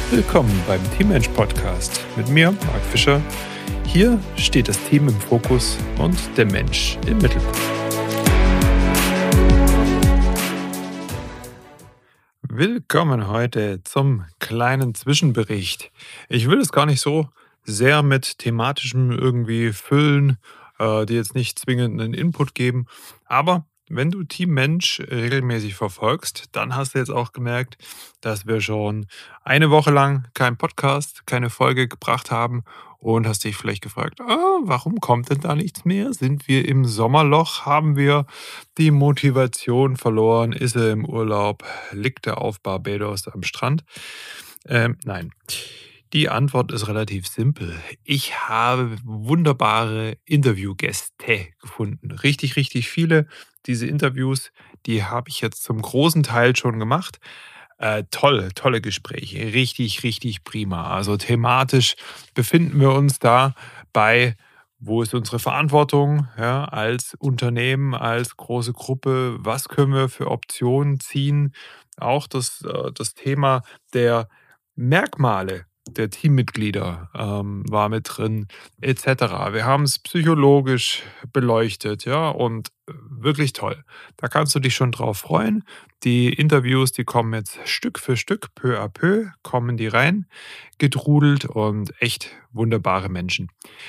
Willkommen beim Teammensch Podcast mit mir, Marc Fischer. Hier steht das Team im Fokus und der Mensch im Mittelpunkt. Willkommen heute zum kleinen Zwischenbericht. Ich will es gar nicht so sehr mit thematischem irgendwie füllen, die jetzt nicht zwingend einen Input geben, aber wenn du Team Mensch regelmäßig verfolgst, dann hast du jetzt auch gemerkt, dass wir schon eine Woche lang keinen Podcast, keine Folge gebracht haben und hast dich vielleicht gefragt, warum kommt denn da nichts mehr? Sind wir im Sommerloch? Haben wir die Motivation verloren? Ist er im Urlaub? Liegt er auf Barbados am Strand? Nein. Die Antwort ist relativ simpel. Ich habe wunderbare Interviewgäste gefunden. Richtig, richtig viele. Diese Interviews, die habe ich jetzt zum großen Teil schon gemacht. Tolle Gespräche. Richtig, richtig prima. Also thematisch befinden wir uns da bei, wo ist unsere Verantwortung, ja, als Unternehmen, als große Gruppe? Was können wir für Optionen ziehen? Auch das Thema der Merkmale der Teammitglieder war mit drin, etc. Wir haben es psychologisch beleuchtet, ja, und wirklich toll. Da kannst du dich schon drauf freuen. Die Interviews, die kommen jetzt Stück für Stück, peu à peu, kommen die rein, gedrudelt und echt wunderbare Menschen.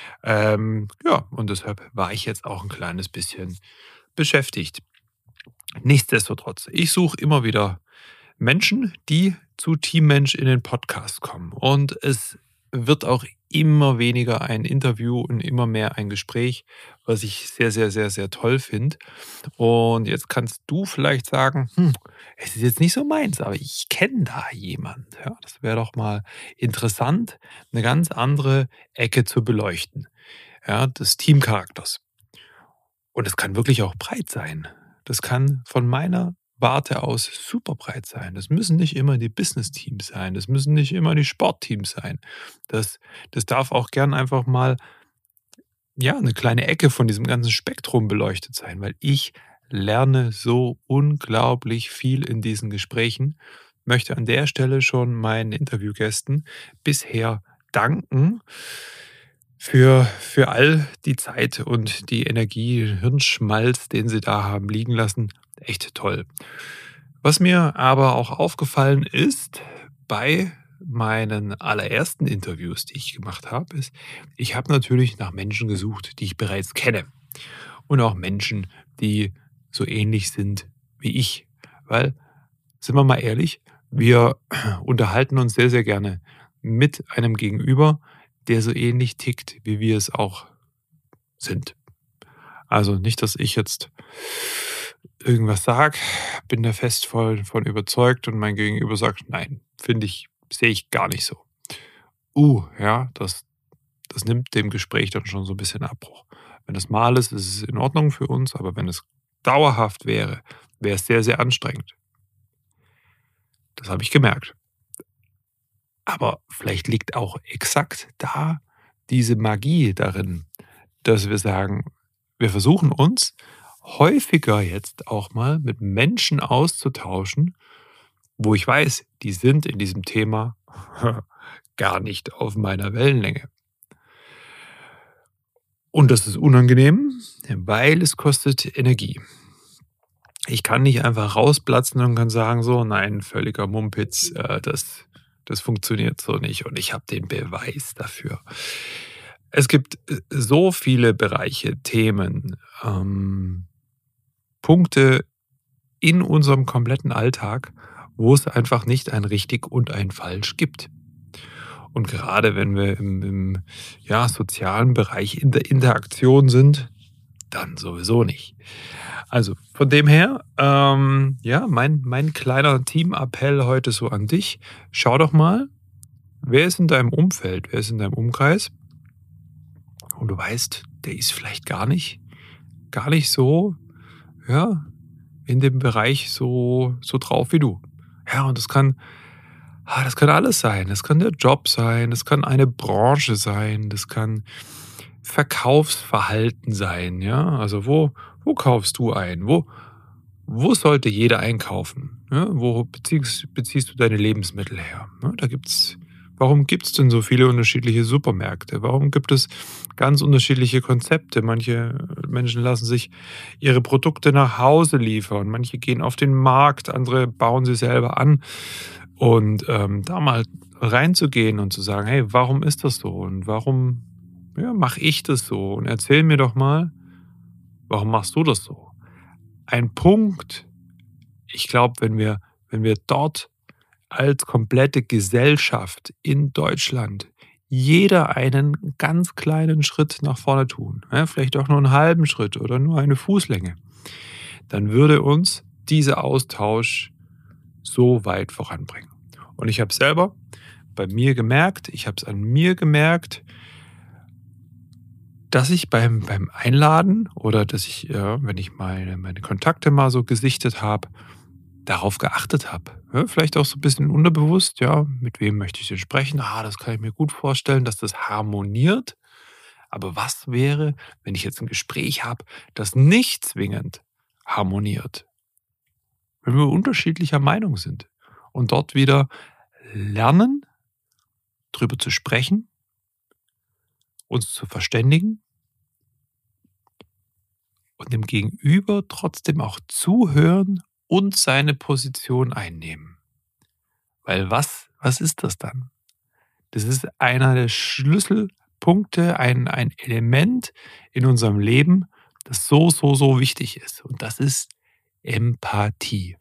Ja, und deshalb war ich jetzt auch ein kleines bisschen beschäftigt. Nichtsdestotrotz, ich suche immer wieder Menschen, die zu Teammensch in den Podcast kommen. Und es wird auch immer weniger ein Interview und immer mehr ein Gespräch, was ich sehr, sehr, sehr, sehr toll finde. Und jetzt kannst du vielleicht sagen, es ist jetzt nicht so meins, aber ich kenne da jemanden. Ja, das wäre doch mal interessant, eine ganz andere Ecke zu beleuchten. Ja, des Teamcharakters. Und es kann wirklich auch breit sein. Das kann von meiner Warte aus super breit sein. Das müssen nicht immer die Business-Teams sein. Das müssen nicht immer die Sportteams sein. Das darf auch gern einfach mal, ja, eine kleine Ecke von diesem ganzen Spektrum beleuchtet sein, weil ich lerne so unglaublich viel in diesen Gesprächen. Möchte an der Stelle schon meinen Interviewgästen bisher danken für all die Zeit und die Energie, Hirnschmalz, den sie da haben liegen lassen. Echt toll. Was mir aber auch aufgefallen ist bei meinen allerersten Interviews, die ich gemacht habe, ist, ich habe natürlich nach Menschen gesucht, die ich bereits kenne. Und auch Menschen, die so ähnlich sind wie ich. Weil, sind wir mal ehrlich, wir unterhalten uns sehr, sehr gerne mit einem Gegenüber, der so ähnlich tickt, wie wir es auch sind. Also nicht, dass ich jetzt irgendwas sage, bin da fest von überzeugt und mein Gegenüber sagt, nein, sehe ich gar nicht so. Ja, das nimmt dem Gespräch dann schon so ein bisschen Abbruch. Wenn das mal ist es in Ordnung für uns, aber wenn es dauerhaft wäre es sehr, sehr anstrengend. Das habe ich gemerkt. Aber vielleicht liegt auch exakt da diese Magie darin, dass wir sagen, wir versuchen uns häufiger jetzt auch mal mit Menschen auszutauschen, wo ich weiß, die sind in diesem Thema gar nicht auf meiner Wellenlänge. Und das ist unangenehm, weil es kostet Energie. Ich kann nicht einfach rausplatzen und kann sagen, so, nein, völliger Mumpitz, das funktioniert so nicht und ich habe den Beweis dafür. Es gibt so viele Bereiche, Themen, Punkte in unserem kompletten Alltag, wo es einfach nicht ein richtig und ein falsch gibt. Und gerade wenn wir im sozialen Bereich in der Interaktion sind, dann sowieso nicht. Also von dem her, mein kleiner Teamappell heute so an dich. Schau doch mal, wer ist in deinem Umfeld, wer ist in deinem Umkreis? Und du weißt, der ist vielleicht gar nicht so, ja, in dem Bereich so drauf wie du. Ja, und das kann alles sein. Das kann der Job sein, das kann eine Branche sein, das kann Verkaufsverhalten sein, ja. Also wo kaufst du ein? Wo sollte jeder einkaufen? Ja, wo beziehst du deine Lebensmittel her? Ja, da gibt's Warum gibt es denn so viele unterschiedliche Supermärkte? Warum gibt es ganz unterschiedliche Konzepte? Manche Menschen lassen sich ihre Produkte nach Hause liefern, manche gehen auf den Markt, andere bauen sie selber an. Und da mal reinzugehen und zu sagen: „Hey, warum ist das so und warum, ja, mache ich das so? Und erzähl mir doch mal, warum machst du das so?“ Ein Punkt, ich glaube, wenn wir dort als komplette Gesellschaft in Deutschland jeder einen ganz kleinen Schritt nach vorne tun, ja, vielleicht auch nur einen halben Schritt oder nur eine Fußlänge, dann würde uns dieser Austausch so weit voranbringen. Und ich habe selber bei mir gemerkt, ich habe es an mir gemerkt, dass ich beim Einladen oder dass ich, wenn ich meine Kontakte mal so gesichtet habe, darauf geachtet habe. Ja, vielleicht auch so ein bisschen unterbewusst, ja, mit wem möchte ich denn sprechen? Das kann ich mir gut vorstellen, dass das harmoniert. Aber was wäre, wenn ich jetzt ein Gespräch habe, das nicht zwingend harmoniert? Wenn wir unterschiedlicher Meinung sind und dort wieder lernen, drüber zu sprechen, uns zu verständigen und dem Gegenüber trotzdem auch zuhören und seine Position einnehmen. Weil was ist das dann? Das ist einer der Schlüsselpunkte, ein Element in unserem Leben, das so, so, so wichtig ist. Und das ist Empathie.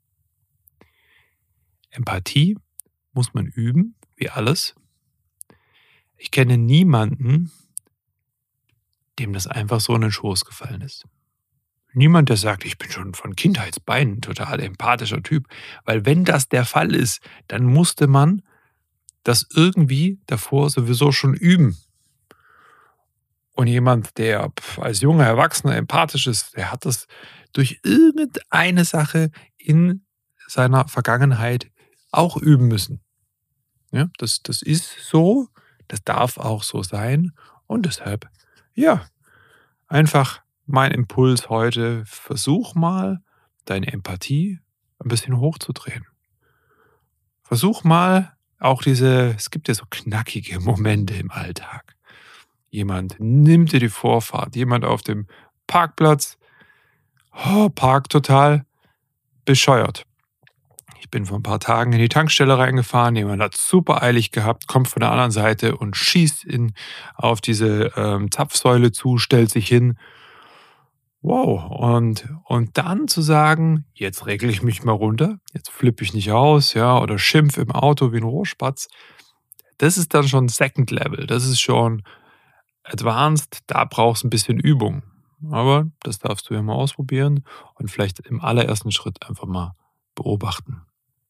Empathie muss man üben, wie alles. Ich kenne niemanden, dem das einfach so in den Schoß gefallen ist. Niemand, der sagt, ich bin schon von Kindheitsbeinen ein total empathischer Typ. Weil wenn das der Fall ist, dann musste man das irgendwie davor sowieso schon üben. Und jemand, der als junger Erwachsener empathisch ist, der hat das durch irgendeine Sache in seiner Vergangenheit auch üben müssen. Ja, das ist so, das darf auch so sein. Und deshalb, ja, einfach mein Impuls heute, versuch mal, deine Empathie ein bisschen hochzudrehen. Versuch mal auch es gibt ja so knackige Momente im Alltag. Jemand nimmt dir die Vorfahrt, jemand auf dem Parkplatz, parkt total bescheuert. Ich bin vor ein paar Tagen in die Tankstelle reingefahren, jemand hat super eilig gehabt, kommt von der anderen Seite und schießt auf diese Zapfsäule zu, stellt sich hin. Wow, und dann zu sagen: „Jetzt regle ich mich mal runter, jetzt flippe ich nicht aus, ja, oder schimpf im Auto wie ein Rohrspatz.“ Das ist dann schon Second Level. Das ist schon advanced, da brauchst du ein bisschen Übung. Aber das darfst du ja mal ausprobieren und vielleicht im allerersten Schritt einfach mal beobachten.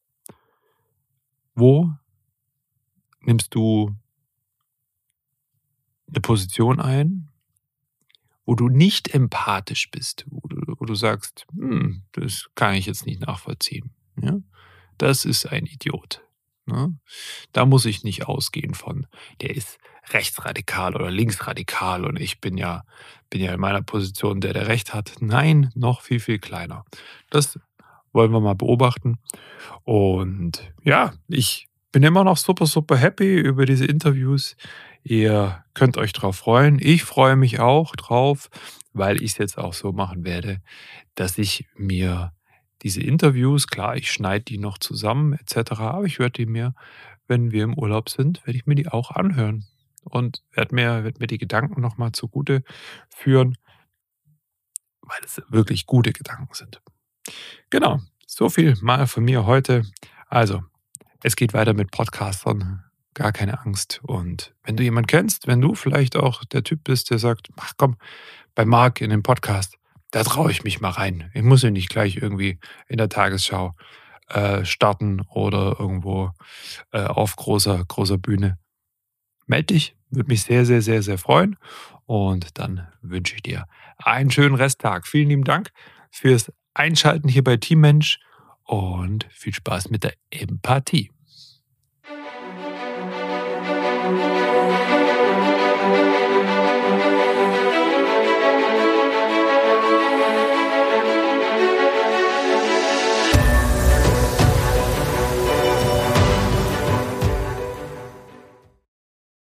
Wo nimmst du eine Position ein, wo du nicht empathisch bist, wo du sagst: das kann ich jetzt nicht nachvollziehen“, ja? Das ist ein Idiot, ne? Da muss ich nicht ausgehen von, der ist rechtsradikal oder linksradikal und ich bin ja in meiner Position der Recht hat. Nein, noch viel, viel kleiner. Das wollen wir mal beobachten. Und ja, ich bin immer noch super, super happy über diese Interviews. Ihr könnt euch drauf freuen. Ich freue mich auch drauf, weil ich es jetzt auch so machen werde, dass ich mir diese Interviews, klar, ich schneide die noch zusammen et cetera, aber ich werde die mir, wenn wir im Urlaub sind, werde ich mir die auch anhören und werde mir die Gedanken noch mal zugute führen, weil es wirklich gute Gedanken sind. Genau, so viel mal von mir heute. Also, es geht weiter mit Podcastern, gar keine Angst. Und wenn du jemanden kennst, wenn du vielleicht auch der Typ bist, der sagt: „Ach komm, bei Marc in den Podcast, da traue ich mich mal rein. Ich muss ja nicht gleich irgendwie in der Tagesschau starten oder irgendwo auf großer Bühne.“ Meld dich, würde mich sehr, sehr, sehr, sehr freuen. Und dann wünsche ich dir einen schönen Resttag. Vielen lieben Dank fürs Einschalten hier bei Teammensch und viel Spaß mit der Empathie.